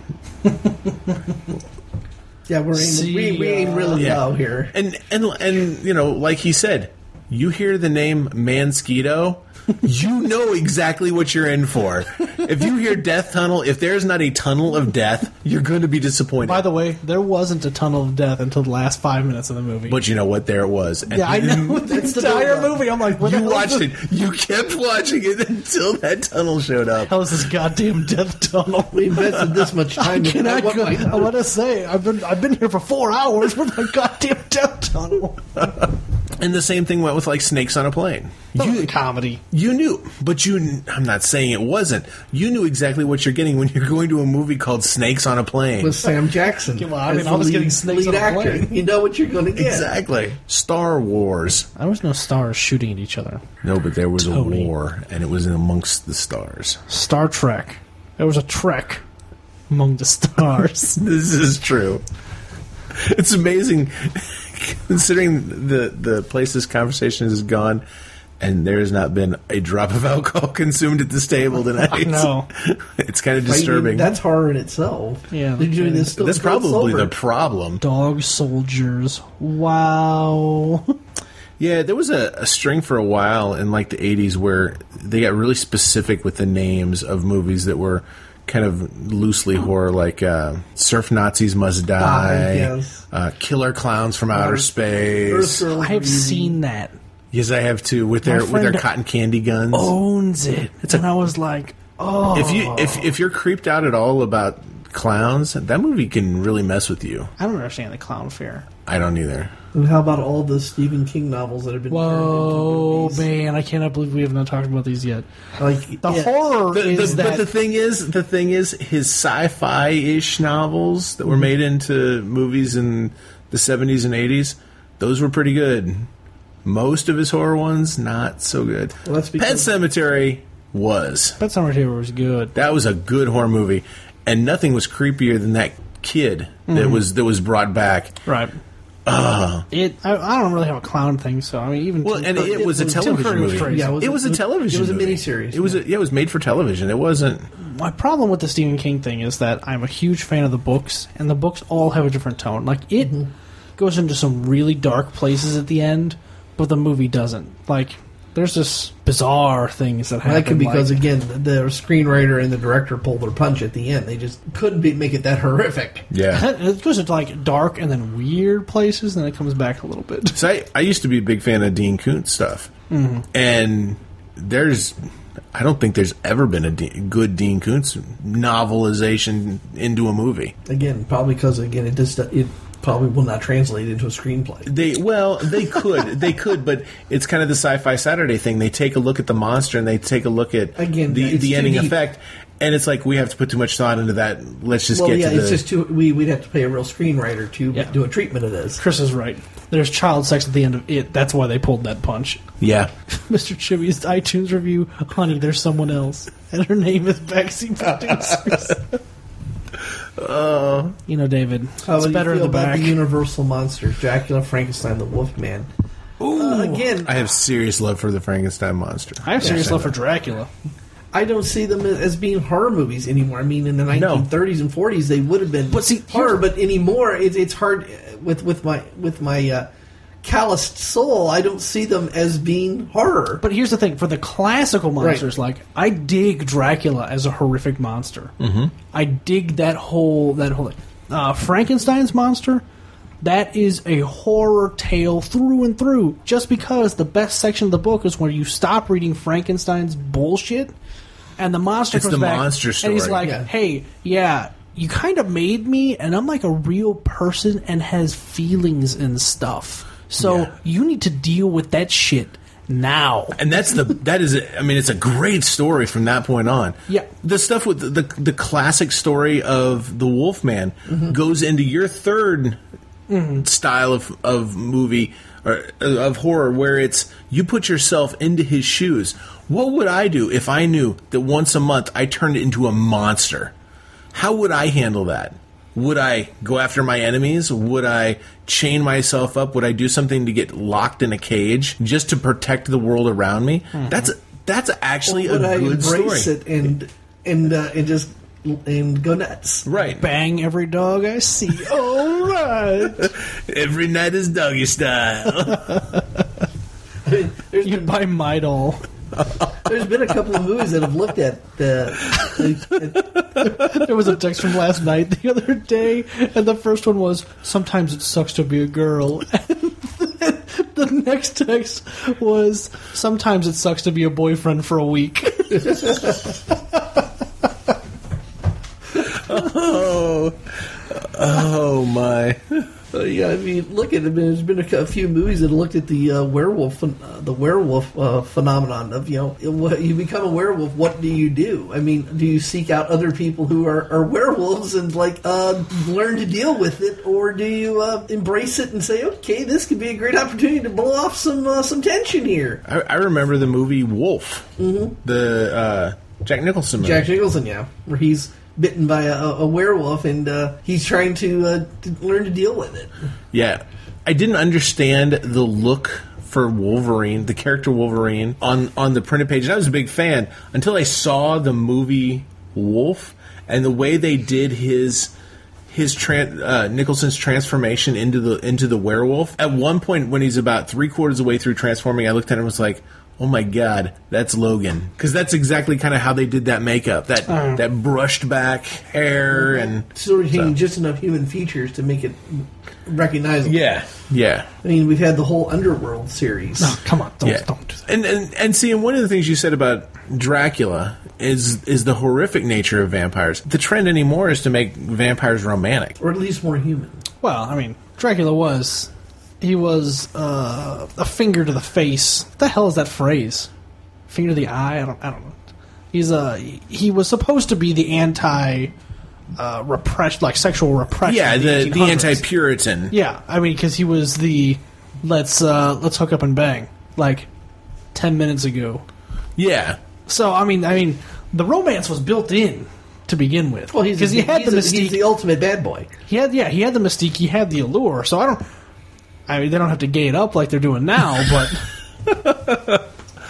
Yeah, we're aiming, See, we, we aim uh, really Yeah. low here. And and and you know, like he said, you hear the name Mansquito, you know exactly what you're in for. If you hear Death Tunnel, if there's not a tunnel of death, you're going to be disappointed. By the way, there wasn't a tunnel of death until the last five minutes of the movie. But you know what? There it was. And yeah, I know. The That's the entire build-up. movie, I'm like, where the You hell watched is it. You kept watching it until that tunnel showed up. hell is this goddamn death tunnel? We invested this much time. Can I, what go, might- I want to say I've been I've been here for four hours with my goddamn death tunnel. And the same thing went with like Snakes on a Plane. You comedy. You knew, but you. I'm not saying it wasn't. You knew exactly what you're getting when you're going to a movie called Snakes on a Plane. with Sam Jackson. Well, I as mean, the I was lead- getting snakes lead on a actor. plane. You know what you're going to get. Exactly. Star Wars. There was no stars shooting at each other. No, but there was Tony. a war, and it was in amongst the stars. Star Trek. There was a trek among the stars. This is true. It's amazing, considering the the place this conversation has gone, and there has not been a drop of alcohol consumed at this table tonight. I know. It's kind of I mean, disturbing. that's horror in itself. Yeah, They're doing this still That's still probably sober. the problem. Dog soldiers. Wow. Yeah, there was a, a string for a while in like the eighties where they got really specific with the names of movies that were kind of loosely horror, like uh, Surf Nazis Must Die, Die, yes. uh, Killer Clowns from Outer Earth Space. Girl I have Breathing. seen that. Yes, I have too, with their My with their friend cotton candy guns. Owns it. It's a- and I was like, oh. If you if if you're creeped out at all about clowns, that movie can really mess with you. I don't understand the clown fear. I don't either. And how about all the Stephen King novels that have been Whoa, turned into movies? man! I cannot believe we have not talked about these yet. Like The yeah. horror The, is the, that but the thing is, the thing is, his sci-fi-ish novels that were made into movies in the seventies and eighties, those were pretty good. Most of his horror ones, not so good. Well, that's Pet because- Cemetery was. Pet Sematary was good. That was a good horror movie, and nothing was creepier than that kid that was that was brought back. Right. It. I, I don't really have a clown thing, so I mean, even Well, Tim and Curry- it was a Tim television Curry was movie. crazy. Yeah, It was a television. It was a movie. miniseries, It was. A, yeah, it was made for television. It wasn't. My problem with the Stephen King thing is that I'm a huge fan of the books, and the books all have a different tone. Like, it goes into some really dark places at the end, but the movie doesn't. Like, there's just bizarre things that happen. That could be because like, again, the, the screenwriter and the director pulled their punch at the end. They just couldn't be, make it that horrific. Yeah. it goes into, like, dark and then weird places, and then it comes back a little bit. So I, I used to be a big fan of Dean Koontz stuff, and there's, I don't think there's ever been a De- good Dean Koontz novelization into a movie. Again, probably because again, it just it probably will not translate into a screenplay. They well, they could, they could, but it's kind of the Sci-Fi Saturday thing. They take a look at the monster and they take a look at Again, the it's the too ending deep. effect, and it's like we have to put too much thought into that. Let's just Well, get yeah, to the. it's just too. We we'd have to pay a real screenwriter to Yeah. do a treatment of this. Chris is right. There's child sex at the end of it. That's why they pulled that punch. yeah. Mister Chivy's iTunes review, honey, there's someone else. And her name is Backseat Producers. Uh, you know, David, How it's do you better in feel the about back. the Universal monsters: Dracula, Frankenstein, the Wolfman. Uh, again, I have serious love for the Frankenstein monster. I have serious Yeah. love for Dracula. I don't see them as being horror movies anymore. I mean, in the nineteen thirties and forties, they would have been But see, horror. But anymore, it's it's hard with with my with my uh, calloused soul, I don't see them as being horror. But here's the thing: for the classical monsters, Right. like I dig Dracula as a horrific monster. Mm-hmm. I dig that whole that whole uh, Frankenstein's monster. That is a horror tale through and through. Just because the best section of the book is where you stop reading Frankenstein's bullshit, and the monster It's comes the back, monster and he's story. like, Yeah. "Hey, yeah." You kind of made me, and I'm like a real person and has feelings and stuff. So Yeah. you need to deal with that shit now. And that's the that is a, I mean it's a great story from that point on. Yeah. The stuff with the the, the classic story of the Wolfman Mm-hmm. goes into your third style of of movie or uh, of horror where it's you put yourself into his shoes. What would I do if I knew that once a month I turned into a monster? How would I handle that? Would I go after my enemies? Would I chain myself up? Would I do something to get locked in a cage just to protect the world around me? Mm-hmm. That's that's actually Would a I good embrace story. it and and uh, and just and go nuts? Right. Bang every dog I see. All right. Every night is doggy style. I mean, there's You been, buy my doll. there's been a couple of movies that have looked at the. There was a text from last night the other day, and the first one was, "Sometimes it sucks to be a girl." And the next text was, "Sometimes it sucks to be a boyfriend for a week." oh, oh my! Uh, yeah, I mean, look at it. There's been a, a few movies that looked at the uh, werewolf, phen- uh, the werewolf uh, phenomenon of you know, it- what- you become a werewolf. What do you do? I mean, do you seek out other people who are, are werewolves and like uh, learn to deal with it, or do you uh, embrace it and say, okay, this could be a great opportunity to blow off some uh, some tension here? I, I remember the movie Wolf, mm-hmm. the uh, Jack Nicholson movie. Jack Nicholson, yeah, where he's bitten by a, a werewolf and uh, he's trying to, uh, to learn to deal with it. Yeah. I didn't understand the look for Wolverine, the character Wolverine, on, on the printed page. And I was a big fan until I saw the movie Wolf and the way they did his his tran- uh, Nicholson's transformation into the into the werewolf. At one point, when he's about three quarters of the way through transforming, I looked at him and was like, "Oh my God, that's Logan!" Because that's exactly kind of how they did that makeup, that Uh. that brushed back hair and Sort of hitting so- just enough human features to make it recognizable. yeah, yeah. I mean, we've had the whole Underworld series. No, come on, don't, Yeah. don't do that. And, and and see, and one of the things you said about Dracula is is the horrific nature of vampires. The trend anymore is to make vampires romantic. Or at least more human. Well, I mean, Dracula was. He was uh, a finger to the face. What the hell is that phrase? Finger to the eye? I don't. I don't know. He's a. He was supposed to be the anti, uh, repressed, like sexual repression. Yeah, of the the eighteen hundreds. anti-Puritan. Yeah, I mean, because he was the let's uh, let's hook up and bang like ten minutes ago. Yeah, So I mean, I mean, the romance was built in to begin with. Well, he's because he had he's the a- mystique. He's the ultimate bad boy. He had, yeah, he had the mystique. He had the allure. So I don't. I mean, they don't have to gay it up like they're doing now, but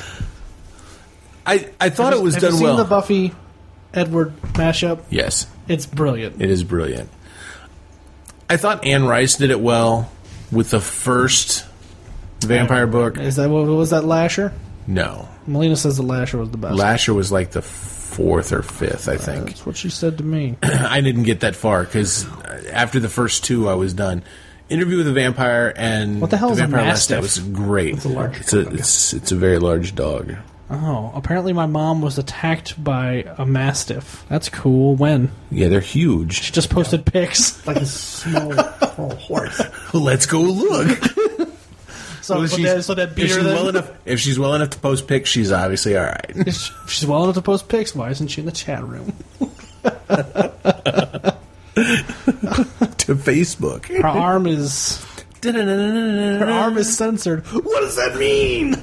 I I thought have it was you done seen well. the Buffy Edward mashup? Yes, It's brilliant. it is brilliant. I thought Anne Rice did it well with the first vampire book. Is that what was that Lasher? No, Melina says the Lasher was the best. Lasher was like the fourth or fifth, I think. That's what she said to me. I didn't get that far because after the first two, I was done. Interview with a Vampire and What the hell is a Vampire Last Night Mastiff? was great. It's a large It's a, dog. it's, it's a very large dog. Oh, apparently my mom was attacked by a Mastiff. That's cool. When? Yeah, they're huge. She just posted pics. Like a small, small horse. Let's go look. So, Well, so, she's- that, so that if beat she's her then? well enough, if she's well enough to post pics, she's obviously all right. If she's well enough to post pics, why isn't she in the chat room? To Facebook. Her arm is her arm is censored. What does that mean?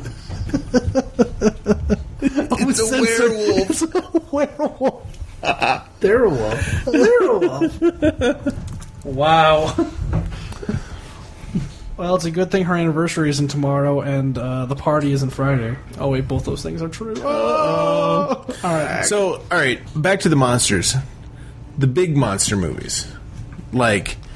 It's a werewolf. It's a werewolf. They're a wolf. They're a wolf. Wow. Well, it's a good thing her anniversary isn't tomorrow and uh, the party isn't Friday. Oh wait, both those things are true. Oh. All right. So, all right, back to the monsters. The big monster movies. Like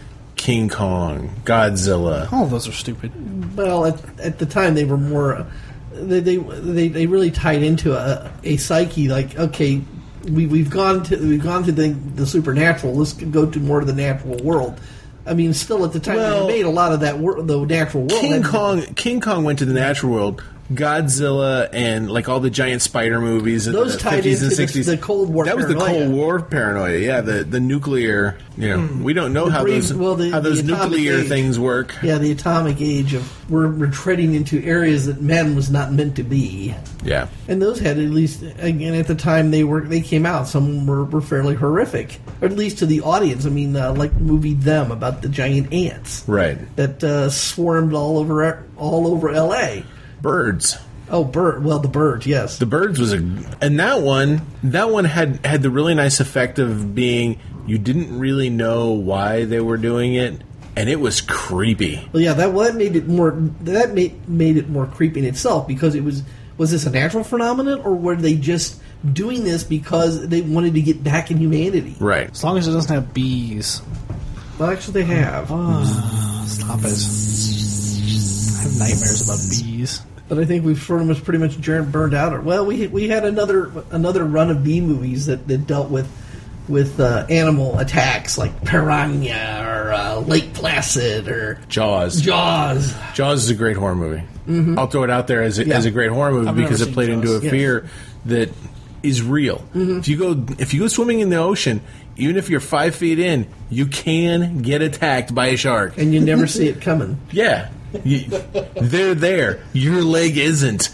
King Kong, Godzilla. All of those are stupid. Well, at, at the time they were more. They they they, they really tied into a, a psyche. Like, okay, we we've gone to we've gone to the, the supernatural. Let's go to more of the natural world. I mean, still at the time Well, they made a lot of that wor- the natural world. King And- Kong, King Kong went to the natural world. Godzilla and like all the giant spider movies in Those the tied fifties and into the- sixties. the Cold War That was the paranoia. Cold War paranoia. Yeah, the the nuclear. You know, we don't know The how brave- those well, the- how those the atomic nuclear age. things work. Yeah, the atomic age of we're, we're treading into areas that man was not meant to be. Yeah. And those had at least again at the time they were they came out. Some were, were fairly horrific, or at least to the audience. I mean, uh, like the movie Them about the giant ants Right. that uh, swarmed all over all over L A. Birds. Oh, bird. Well, the birds. Yes. The Birds was a, and that one, that one had had the really nice effect of being you didn't really know why they were doing it, and it was creepy. Well, yeah. That well, that made it more. That made made it more creepy in itself because it was was this a natural phenomenon or were they just doing this because they wanted to get back in humanity? Right. As long as it doesn't have bees. Well, actually, they have. Oh, stop it. I have nightmares about bees. But I think we've sort of was pretty much ger- burned out. Or well, we we had another another run of B movies that, that dealt with with uh, animal attacks like Piranha or uh, Lake Placid or Jaws. Jaws. Jaws is a great horror movie. I'll throw it out there as a, Yeah. as a great horror movie I've because never it played seen into a Jaws. Yes. fear that is real. If you go if you go swimming in the ocean, even if you're five feet in, you can get attacked by a shark. And you never see it coming. Yeah, you, they're there. Your leg isn't.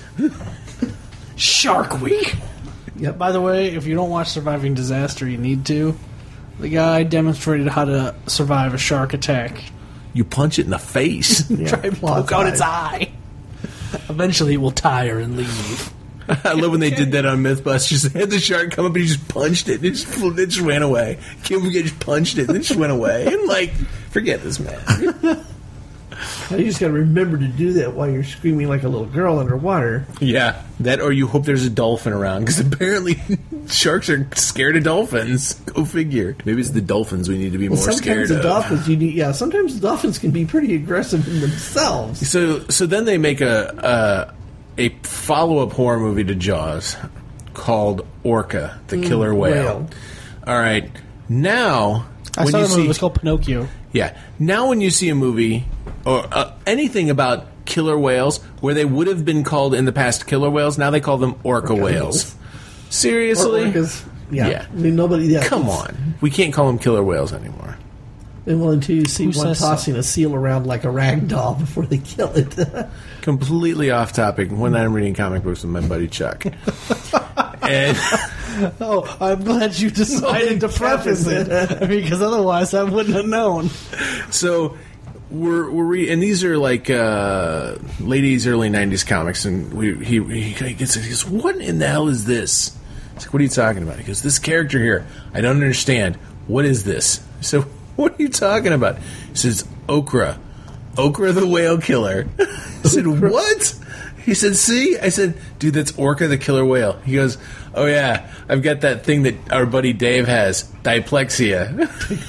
Shark Week. Yep. By the way, if you don't watch Surviving Disaster, you need to. The guy demonstrated how to survive a shark attack. You punch it in the face. Yeah, Try and claw poke out eye. its eye. Eventually, it will tire and leave. I love when they did that on Mythbusters. They had the shark come up and he just punched it. And it just, flew- it just ran away. Kim just punched it and it just went away. And like, forget this man. You just got to remember to do that while you're screaming like a little girl underwater. Yeah, that or you hope there's a dolphin around because apparently sharks are scared of dolphins. Go figure. Maybe it's the dolphins we need to be Well, more sometimes scared the of. dolphins, you need, yeah, sometimes the dolphins can be pretty aggressive in themselves. So, so then they make a a, a follow up horror movie to Jaws called Orca, the killer whale. whale. All right, now I when saw you a movie. see It was called Pinocchio. yeah, now when you see a movie or uh, anything about killer whales where they would have been called in the past killer whales, now they call them orca, Orca whales. whales. Seriously? Or orcas. Yeah. Yeah. I mean, nobody, yeah. Come it's- on. We can't call them killer whales anymore. And well, until you see Who one says so? tossing a seal around like a rag doll before they kill it. Completely off topic. When I'm reading comic books with my buddy Chuck. and Oh, I'm glad you decided to preface it because otherwise I wouldn't have known. so we're we're re- and these are like uh, late eighties, early nineties comics, and we he he gets he goes, what in the hell is this? It's like, what are you talking about? He goes, this character here, I don't understand. What is this? So what are you talking about? He says, Okra. Okra the whale killer. I said, what? He said, see? I said, dude, that's Orca the killer whale. He goes, oh yeah, I've got that thing that our buddy Dave has, dyplexia.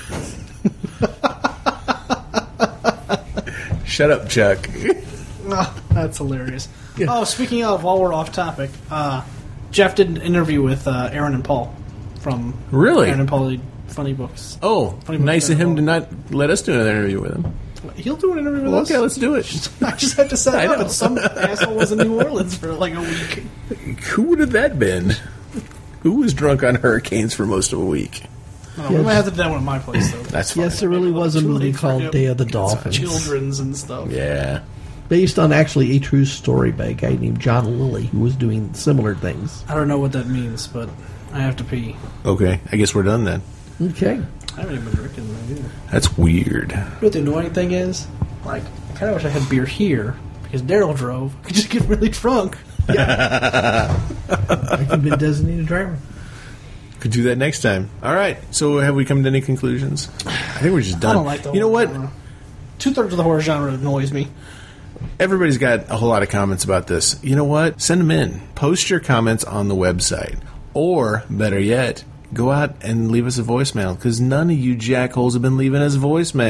Shut up, Chuck. Oh, that's hilarious. Oh, speaking of, while we're off topic, uh, Jeff did an interview with uh, Aaron and Paul from Really? Aaron and Paul Funny Books. Oh, Funny book, nice of him to Aaron not let us do another interview with him. He'll do an interview with Well, us. okay, let's do it. I just had to set I it up, know. and some asshole was in New Orleans for like a week. Who would have that been? Who was drunk on hurricanes for most of a week? Oh, we might have to do that one at my place, though. That's fine. Yes, there really was a Too movie late for called him. Day of the It's Dolphins. Children's and stuff. Yeah. Based on actually a true story by a guy named John Lilly who was doing similar things. I don't know what that means, but I have to pee. Okay, I guess we're done then. Okay. I haven't even been drinking that either. That's weird. You know what the annoying thing is? Like, I kind of wish I had beer here because Daryl drove. I could just get really drunk. I could have been designated driver. Could do that next time. All right. So have we come to any conclusions? I think we're just done. I don't like the You know horror what? genre. Two thirds of the horror genre annoys me. Everybody's got a whole lot of comments about this. You know what? Send them in. Post your comments on the website. Or, better yet, go out and leave us a voicemail because none of you jackholes have been leaving us a voicemail.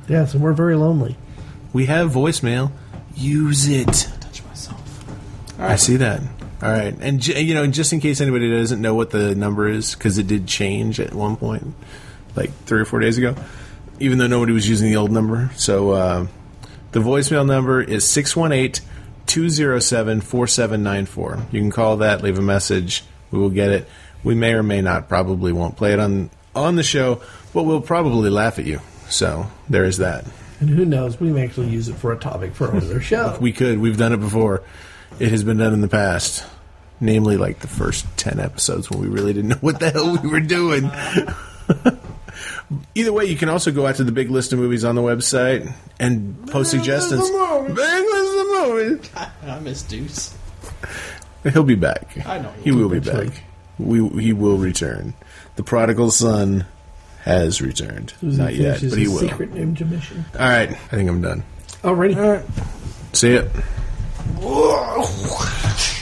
Yes, and we're very lonely. We have voicemail. Use it. Touch myself. All right. I see that. All right. And, j- you know, just in case anybody doesn't know what the number is, because it did change at one point, like three or four days ago, even though nobody was using the old number. So uh, the voicemail number is six one eight, two zero seven, four seven nine four. You can call that, leave a message. We will get it. We may or may not, probably won't play it on, on the show, but we'll probably laugh at you. So there is that. And who knows, we may actually use it for a topic for another show. We could. We've done it before. It has been done in the past. Namely, like the first ten episodes when we really didn't know what the hell we were doing. Either way, you can also go out to the big list of movies on the website and post big suggestions. List big list of movies. I miss Deuce. He'll be back. I know. He will be back. We He will return. The prodigal son has returned. Not yet, but he will. Secret ninja mission. All right. I think I'm done. Alrighty. All right. See ya.